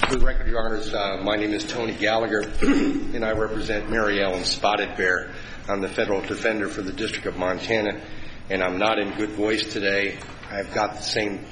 For the record, Your Honors, my name is Tony Gallagher, and I represent Mary Ellen Spotted Bear. I'm the federal defender for the District of Montana, and I'm not in good voice today. I've got the same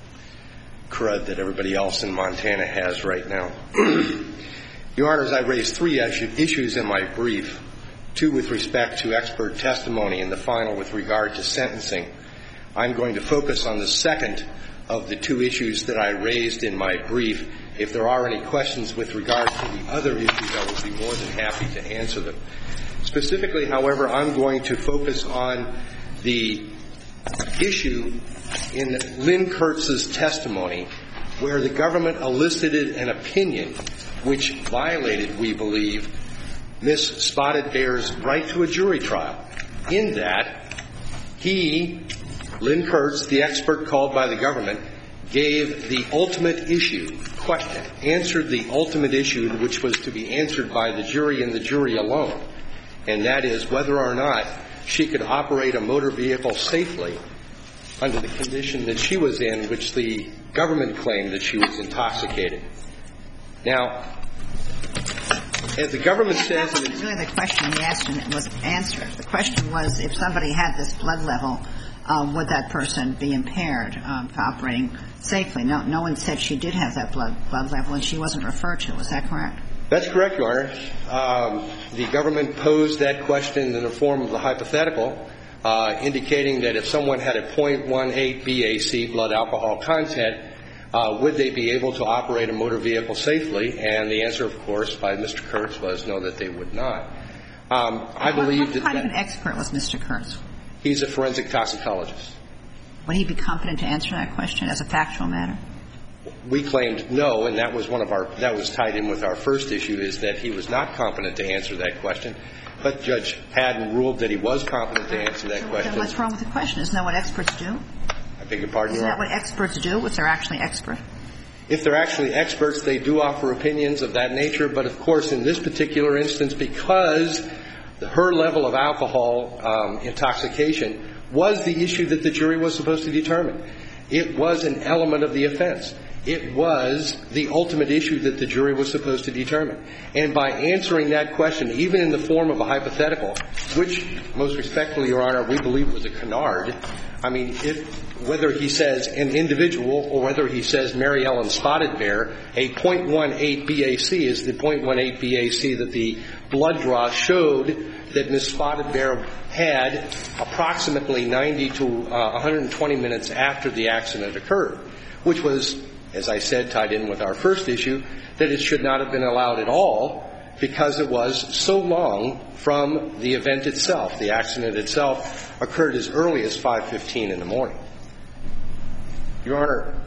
crud that everybody else in Montana has right now. Your Honors, I raised three issues in my brief, two with respect to expert testimony and the final with regard to sentencing. I'm going to focus on the second of the two issues that I raised in my brief. If there are any questions with regard to the other issues, I will be more than happy to answer them. Specifically, however, I'm going to focus on the issue in Lynn Kurtz's testimony where the government elicited an opinion which violated, we believe, Ms. Spotted Bear's right to a jury trial, in that he, Lynn Kurtz, the expert called by the government, gave the ultimate issue question, answered the ultimate issue which was to be answered by the jury and the jury alone, and that is whether or not she could operate a motor vehicle safely under the condition that she was in, which the government claimed that she was intoxicated. Now, as the government says... That wasn't really the question he asked and it was answered. The question was if somebody had this blood level, would that person be impaired for operating safely? No one said she did have that blood level and she wasn't referred to. Is that correct? That's correct, Your Honor. The government posed that question in the form of a hypothetical, indicating that if someone had a .18 BAC blood alcohol content, would they be able to operate a motor vehicle safely? And the answer, of course, by Mr. Kurtz was no, that they would not. I believe that... What kind of an expert was Mr. Kurtz? He's a forensic toxicologist. Would he be competent to answer that question as a factual matter? We claimed no, and that was that was tied in with our first issue, is that he was not competent to answer that question. But Judge Haddon ruled that he was competent to answer that question. Then what's wrong with the question? Isn't that what experts do? I beg your pardon, Your Honor? Isn't that what experts do if they're actually expert? If they're actually experts, they do offer opinions of that nature. But, of course, in this particular instance, because her level of alcohol intoxication was the issue that the jury was supposed to determine. It was an element of the offense. It was the ultimate issue that the jury was supposed to determine. And by answering that question, even in the form of a hypothetical, which, most respectfully, Your Honor, we believe was a canard, I mean, whether he says an individual or whether he says Mary Ellen Spotted Bear, a .18 BAC is the .18 BAC that the blood draw showed that Ms. Spotted Bear had approximately 90 to 120 minutes after the accident occurred, which was, as I said, tied in with our first issue, that it should not have been allowed at all because it was so long from the event itself. The accident itself occurred as early as 5:15 in the morning. Your Honor,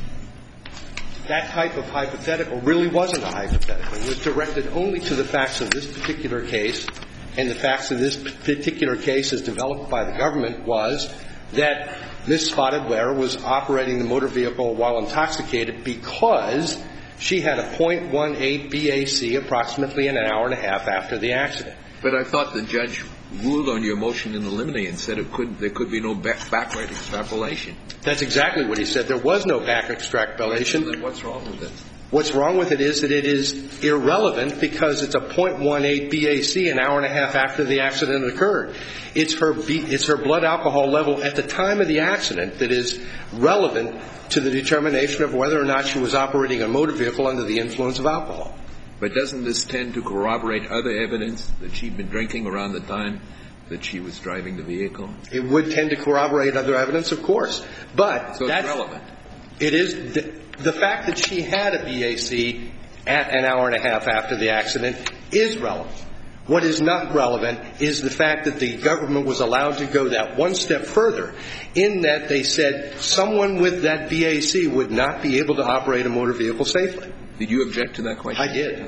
that type of hypothetical really wasn't a hypothetical. It was directed only to the facts of this particular case, and the facts of this particular case as developed by the government was that Ms. Spotted Bear was operating the motor vehicle while intoxicated because she had a .18 BAC approximately an hour and a half after the accident. But I thought the judge ruled on your motion in limine and said there could be no backward extrapolation. That's exactly what he said. There was no back extrapolation. So then what's wrong with it? What's wrong with it is that it is irrelevant because it's a .18 BAC an hour and a half after the accident occurred. It's her blood alcohol level at the time of the accident that is relevant to the determination of whether or not she was operating a motor vehicle under the influence of alcohol. But doesn't this tend to corroborate other evidence that she'd been drinking around the time that she was driving the vehicle? It would tend to corroborate other evidence, of course. But so it's relevant. It is the fact that she had a BAC at an hour and a half after the accident is relevant. What is not relevant is the fact that the government was allowed to go that one step further in that they said someone with that BAC would not be able to operate a motor vehicle safely. Did you object to that question? I did.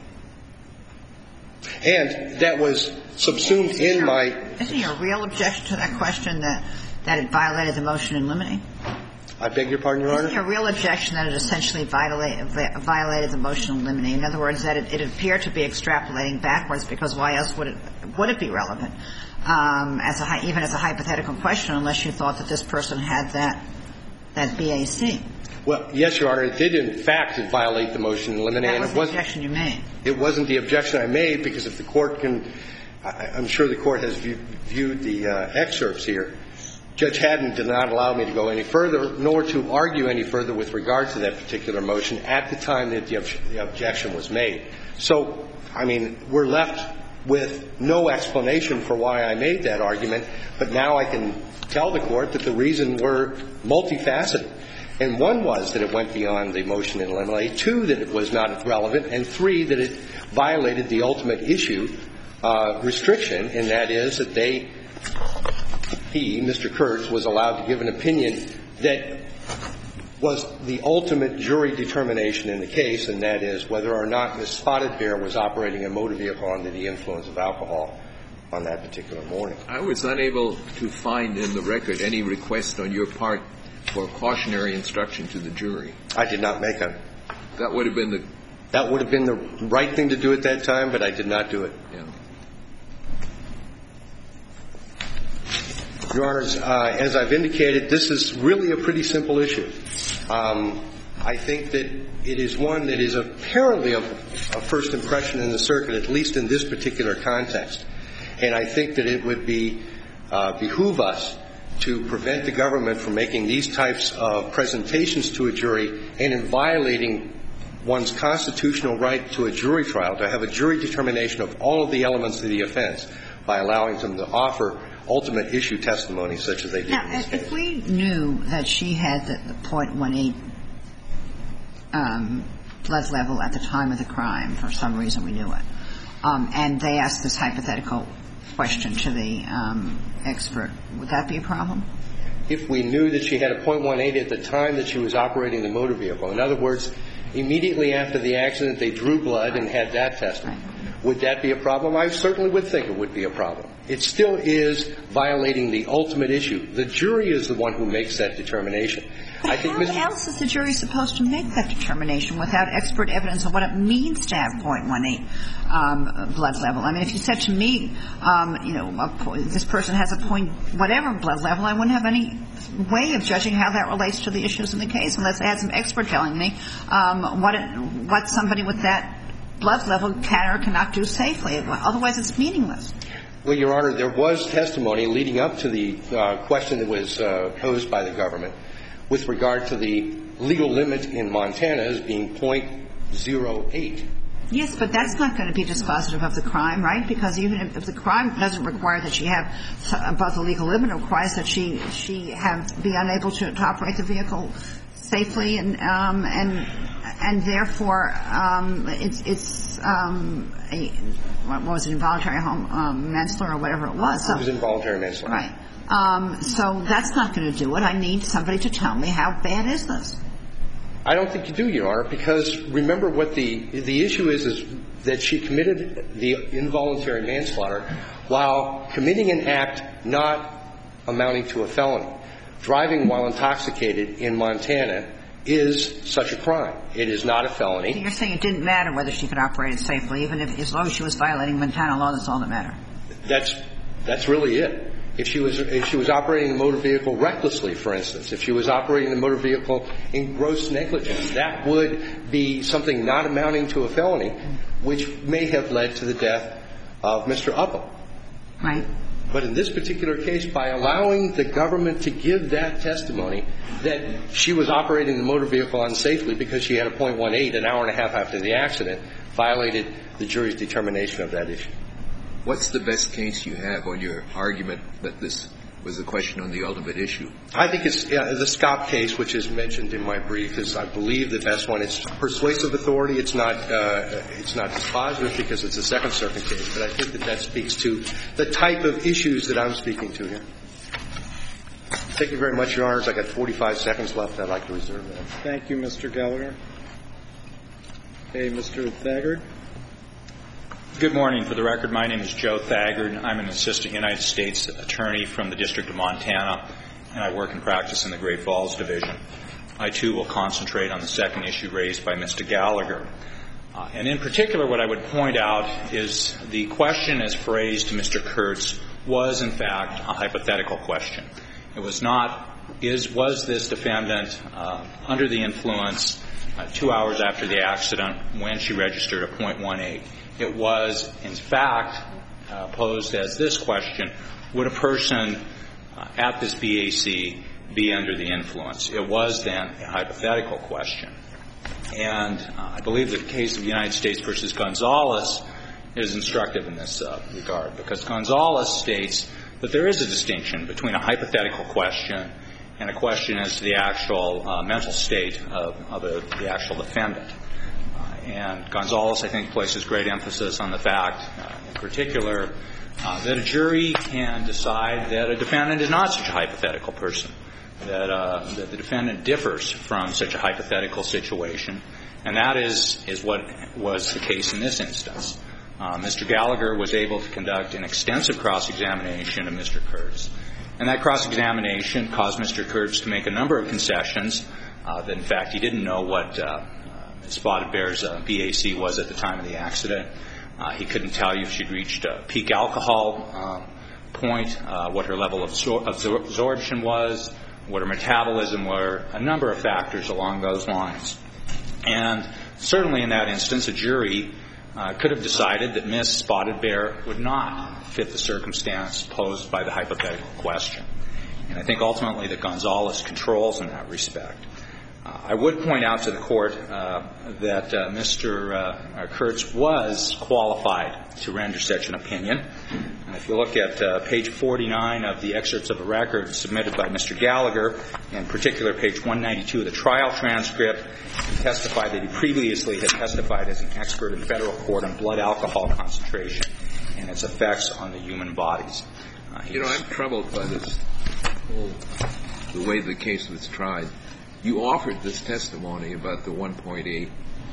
And that was subsumed in my... Isn't your real objection to that question that it violated the motion in limine? I beg your pardon, Your Honor? Isn't your real objection that it essentially violated the motion in limine? In other words, that it appeared to be extrapolating backwards because why else would it be relevant even as a hypothetical question unless you thought that this person had that that BAC. Well, yes, Your Honor, it did in fact violate the motion in limine. That was the objection you made. It wasn't the objection I made, because if the Court can – I'm sure the Court has viewed the excerpts here. Judge Haddon did not allow me to go any further, nor to argue any further with regard to that particular motion at the time that the objection was made. So, I mean, we're left with no explanation for why I made that argument, but now I can tell the Court that the reason were multifaceted. And one was that it went beyond the motion in limine, two, that it was not relevant, and three, that it violated the ultimate issue restriction, and that is that he, Mr. Kurtz, was allowed to give an opinion that was the ultimate jury determination in the case, and that is whether or not Ms. Spotted Bear was operating a motor vehicle under the influence of alcohol on that particular morning. I was unable to find in the record any request on your part for cautionary instruction to the jury. I did not make a. That would have been the right thing to do at that time, but I did not do it. Yeah. Your Honors, as I've indicated, this is really a pretty simple issue. I think that it is one that is apparently of first impression in the circuit, at least in this particular context. And I think that it would behoove us to prevent the government from making these types of presentations to a jury and in violating one's constitutional right to a jury trial, to have a jury determination of all of the elements of the offense by allowing them to offer ultimate issue testimony such as they did in this case. If we knew that she had the .18 blood level at the time of the crime, for some reason we knew it, and they asked this hypothetical question to the expert, would that be a problem? If we knew that she had a .18 at the time that she was operating the motor vehicle. In other words, immediately after the accident they drew blood and had that tested. Right. Would that be a problem? I certainly would think it would be a problem. It still is violating the ultimate issue. The jury is the one who makes that determination. But how else is the jury supposed to make that determination without expert evidence of what it means to have .18 blood level? I mean, if you said to me, this person has a whatever blood level, I wouldn't have any way of judging how that relates to the issues in the case unless I had some expert telling me what somebody with that blood level can or cannot do safely. Otherwise, it's meaningless. Well, Your Honor, there was testimony leading up to the question that was posed by the government with regard to the legal limit in Montana as being .08. Yes, but that's not going to be dispositive of the crime, right? Because even if the crime doesn't require that she have above the legal limit, it requires that she be unable to operate the vehicle safely, and therefore it's what was it, involuntary manslaughter or whatever it was. It was involuntary manslaughter. Right. So that's not going to do it. I need somebody to tell me how bad is this. I don't think you do, Your Honor, because remember what the issue is that she committed the involuntary manslaughter while committing an act not amounting to a felony. Driving while intoxicated in Montana is such a crime. It is not a felony. So you're saying it didn't matter whether she could operate it safely, even if as long as she was violating Montana law, that's all that mattered. That's really it. If she was operating the motor vehicle recklessly, for instance, if she was operating the motor vehicle in gross negligence, that would be something not amounting to a felony, which may have led to the death of Mr. Uppel. Right. But in this particular case, by allowing the government to give that testimony that she was operating the motor vehicle unsafely because she had a .18 an hour and a half after the accident, violated the jury's determination of that issue. What's the best case you have on your argument that this was a question on the ultimate issue? I think it's the Scott case, which is mentioned in my brief, is, I believe, the best one. It's persuasive authority. It's not dispositive because it's a Second Circuit case, but I think that speaks to the type of issues that I'm speaking to here. Thank you very much, Your Honors. I've got 45 seconds left. I'd like to reserve that. Thank you, Mr. Gallagher. Okay, Mr. Thagard. Good morning. For the record, my name is Joe Thagard. I'm an assistant United States attorney from the District of Montana, and I work and practice in the Great Falls Division. I, too, will concentrate on the second issue raised by Mr. Gallagher. And in particular, what I would point out is the question as phrased to Mr. Kurtz was, in fact, a hypothetical question. It was not was this defendant under the influence 2 hours after the accident when she registered a .18. It was, in fact, posed as this question: would a person at this BAC be under the influence? It was then a hypothetical question. And I believe the case of United States versus Gonzalez is instructive in this regard, because Gonzalez states that there is a distinction between a hypothetical question and a question as to the actual mental state of the actual defendant. And Gonzalez, I think, places great emphasis on the fact, in particular, that a jury can decide that a defendant is not such a hypothetical person, that the defendant differs from such a hypothetical situation, and that is what was the case in this instance. Mr. Gallagher was able to conduct an extensive cross-examination of Mr. Kurtz, and that cross-examination caused Mr. Kurtz to make a number of concessions that, in fact, he didn't know what Spotted Bear's BAC was at the time of the accident. He couldn't tell you if she'd reached a peak alcohol point, what her level of absorption was, what her metabolism were, a number of factors along those lines. And certainly in that instance, a jury could have decided that Miss Spotted Bear would not fit the circumstance posed by the hypothetical question. And I think ultimately that Gonzalez controls in that respect. I would point out to the Court that Mr. Kurtz was qualified to render such an opinion. And if you look at page 49 of the excerpts of a record submitted by Mr. Gallagher, in particular page 192 of the trial transcript, he testified that he previously had testified as an expert in federal court on blood alcohol concentration and its effects on the human bodies. I'm troubled by this the way the case was tried. You offered this testimony about the 1.8,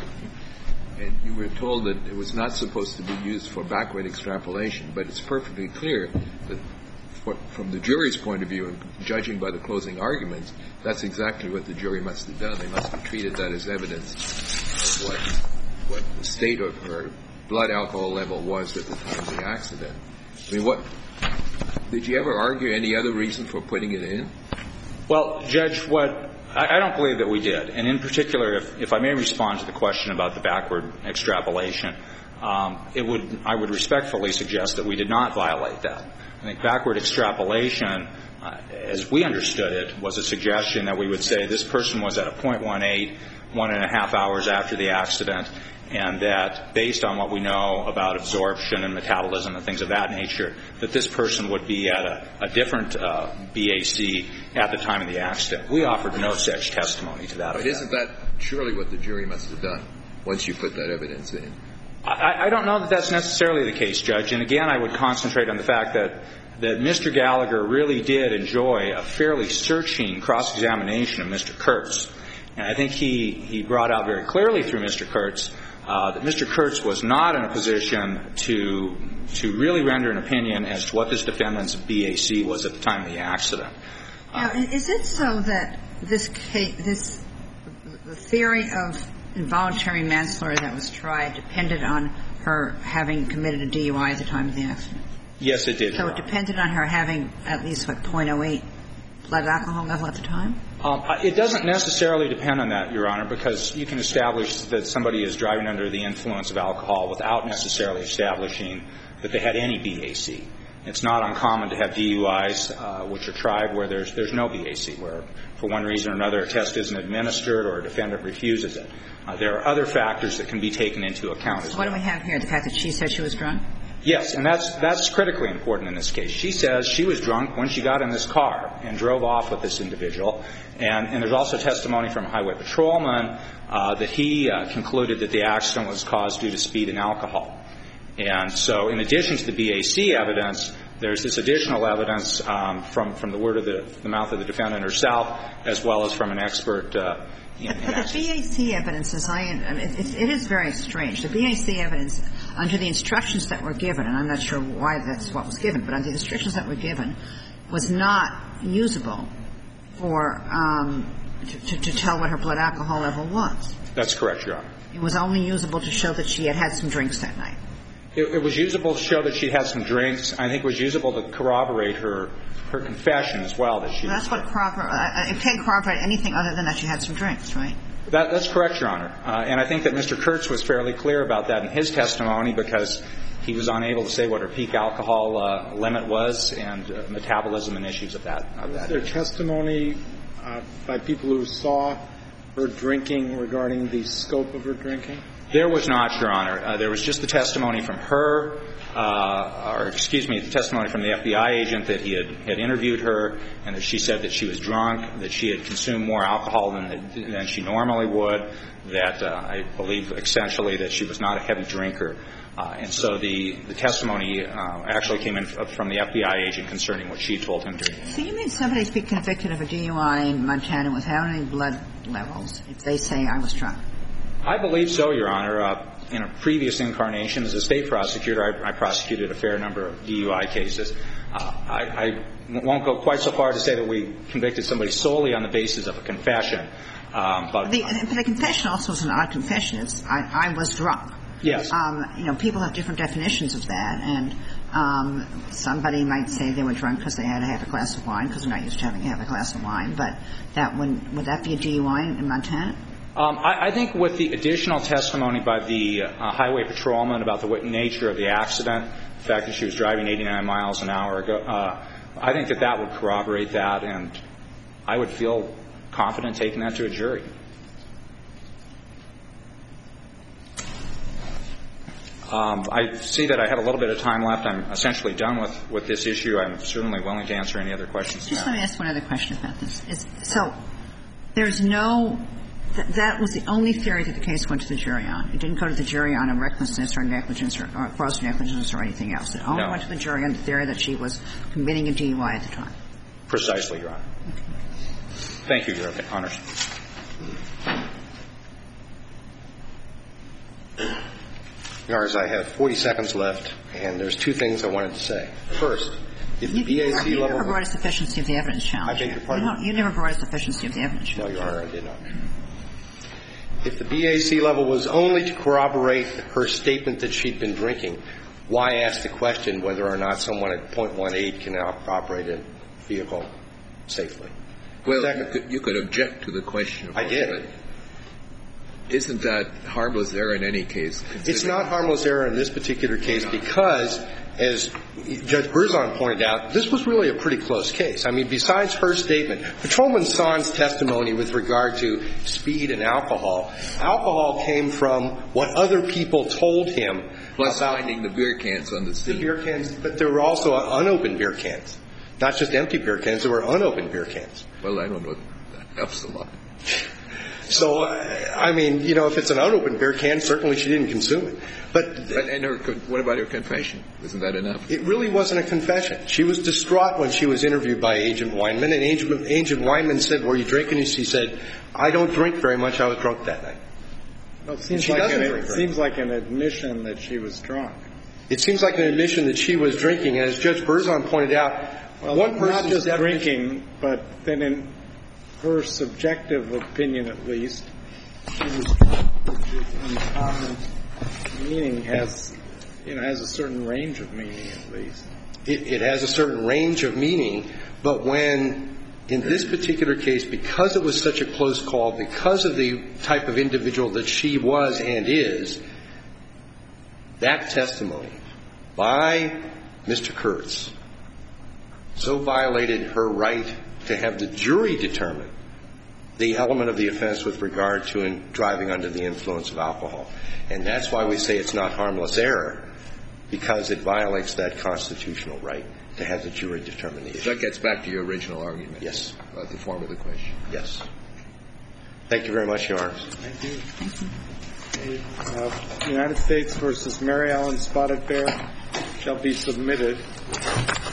and you were told that it was not supposed to be used for backward extrapolation, but it's perfectly clear that from the jury's point of view, and judging by the closing arguments, that's exactly what the jury must have done. They must have treated that as evidence of what the state of her blood alcohol level was at the time of the accident. I mean, did you ever argue any other reason for putting it in? Well, Judge, I don't believe that we did. And in particular, if I may respond to the question about the backward extrapolation, I would respectfully suggest that we did not violate that. I think backward extrapolation, as we understood it, was a suggestion that we would say this person was at a .18 1.5 hours after the accident, and that based on what we know about absorption and metabolism and things of that nature, that this person would be at a different BAC at the time of the accident. We offered no such testimony to that effect. But isn't that surely what the jury must have done once you put that evidence in? I don't know that that's necessarily the case, Judge. And again, I would concentrate on the fact that Mr. Gallagher really did enjoy a fairly searching cross-examination of Mr. Kurtz. And I think he brought out very clearly through Mr. Kurtz that Mr. Kurtz was not in a position to really render an opinion as to what this defendant's BAC was at the time of the accident. Now, is it so that this case, the theory of involuntary manslaughter that was tried depended on her having committed a DUI at the time of the accident? Yes, it did. So it depended on her having at least, .08 blood alcohol level at the time? It doesn't necessarily depend on that, Your Honor, because you can establish that somebody is driving under the influence of alcohol without necessarily establishing that they had any BAC. It's not uncommon to have DUIs which are tried where there's no BAC, where for one reason or another a test isn't administered or a defendant refuses it. There are other factors that can be taken into account as well. What do we have here, the fact that she said she was drunk? Yes, and that's critically important in this case. She says she was drunk when she got in this car and drove off with this individual. And there's also testimony from a highway patrolman that he concluded that the accident was caused due to speed and alcohol. And so in addition to the BAC evidence, there's this additional evidence from the word of the mouth of the defendant herself, as well as from an expert in accident. But the BAC evidence, it is very strange. The BAC evidence, under the instructions that were given, and I'm not sure why that's what was given, but under the instructions that were given, was not usable for to tell what her blood alcohol level was. That's correct, Your Honor. It was only usable to show that she had had some drinks that night. It was usable to show that she had some drinks. I think it was usable to corroborate her confession as well. That's what it can't corroborate anything other than that she had some drinks, right? That's correct, Your Honor. And I think that Mr. Kurtz was fairly clear about that in his testimony because he was unable to say what her peak alcohol limit was and metabolism and issues of that. Was there testimony by people who saw her drinking regarding the scope of her drinking? There was not, Your Honor. There was just the testimony from her, the testimony from the FBI agent that he had interviewed her and that she said that she was drunk, that she had consumed more alcohol than she normally would, that I believe essentially that she was not a heavy drinker. And so the testimony actually came in from the FBI agent concerning what she told him during the interview. So you mean somebody could be convicted of a DUI in Montana without any blood levels if they say I was drunk? I believe so, Your Honor. In a previous incarnation as a state prosecutor, I prosecuted a fair number of DUI cases. I won't go quite so far to say that we convicted somebody solely on the basis of a confession. But the confession also is an odd confession. It's I was drunk. Yes. People have different definitions of that, and somebody might say they were drunk because they had to have a glass of wine because they're not used to having to have a glass of wine. But would that be a DUI in Montana? I think with the additional testimony by the highway patrolman about the nature of the accident, the fact that she was driving 89 miles an hour ago, I think that would corroborate that, and I would feel confident taking that to a jury. I see that I have a little bit of time left. I'm essentially done with this issue. I'm certainly willing to answer any other questions. Just let me ask one other question about this. So there's that was the only theory that the case went to the jury on. It didn't go to the jury on a recklessness or negligence or gross negligence or anything else. It only went to the jury on the theory that she was committing a DUI at the time. Precisely, Your Honor. Okay. Thank you, Your Honor. Your Honors, I have 40 seconds left, and there's two things I wanted to say. First, if the BAC level... You never brought a sufficiency of the evidence challenge. I beg your pardon? You never brought a sufficiency of the evidence challenge. No, Your Honor, I did not. If the BAC level was only to corroborate her statement that she'd been drinking, why ask the question whether or not someone at .18 can operate a vehicle safely? Well, you could object to the question. I did. Isn't that harmless error in any case? It's not harmless error in this particular case because, as Judge Berzon pointed out, this was really a pretty close case. I mean, besides her statement, Patrolman Son's testimony with regard to speed and alcohol came from what other people told him. Plus finding the beer cans on the scene. The beer cans, but there were also unopened beer cans. Not just empty beer cans, there were unopened beer cans. Well, I don't know. That helps a lot. So, I mean, if it's an unopened beer can, certainly she didn't consume it. What about her confession? Isn't that enough? It really wasn't a confession. She was distraught when she was interviewed by Agent Weinman, and Agent Weinman said, "Were you drinking?" And she said, "I don't drink very much. I was drunk that night." Well, it seems like an admission that she was drunk. It seems like an admission that she was drinking, and as Judge Berzon pointed out, one person not just drinking, but then in her subjective opinion, at least, she was drunk, which in common meaning has a certain range of meaning, at least. It has a certain range of meaning, but when, in this particular case, because it was such a close call, because of the type of individual that she was and is, that testimony by Mr. Kurtz so violated her right to have the jury determine the element of the offense with regard to driving under the influence of alcohol. And that's why we say it's not harmless error, because it violates that constitutional right to have the jury determine the issue. That gets back to your original argument. Yes. About the form of the question. Yes. Thank you very much, Your Honor. Thank you. Thank you. United States versus Mary Ellen Spotted Bear shall be submitted.